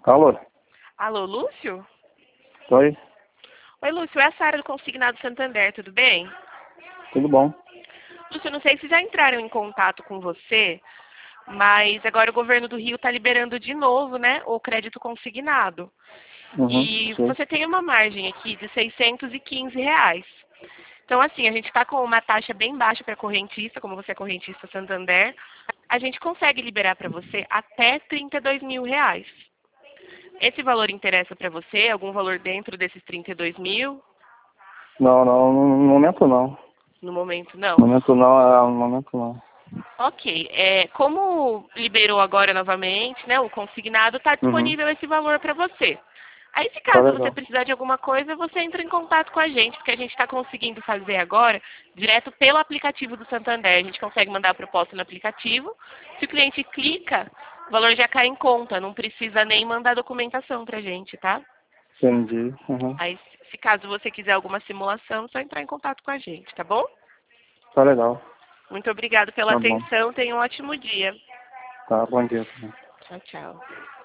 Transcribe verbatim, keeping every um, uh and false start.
Alô? Alô, Lúcio? Oi? Oi, Lúcio, é a Sara do Consignado Santander, tudo bem? Tudo bom? Lúcio, não sei se já entraram em contato com você, mas agora o governo do Rio está liberando de novo, né, o crédito consignado. Uhum, E sim. você tem uma margem aqui de seiscentos e quinze reais. Então, assim, a gente está com uma taxa bem baixa para correntista, como você é correntista Santander, a gente consegue liberar para você até trinta e dois mil reais. Esse valor interessa para você? Algum valor dentro desses trinta e dois mil? Não, não, no momento não. No momento, não. No momento não, é, no momento não. Ok. É, como liberou agora novamente, né, o consignado, está Uhum, disponível esse valor para você. Aí, se tá caso você legal. precisar de alguma coisa, você entra em contato com a gente, porque a gente está conseguindo fazer agora direto pelo aplicativo do Santander. A gente consegue mandar a proposta no aplicativo. Se o cliente clica, o valor já cai em conta, não precisa nem mandar documentação para a gente, tá? Entendi. Uhum, Aí, se caso você quiser alguma simulação, é só entrar em contato com a gente, tá bom? tá legal. Muito obrigada pela Tá bom. atenção. Tenha um ótimo dia. Tá, bom dia também. Tchau, tchau.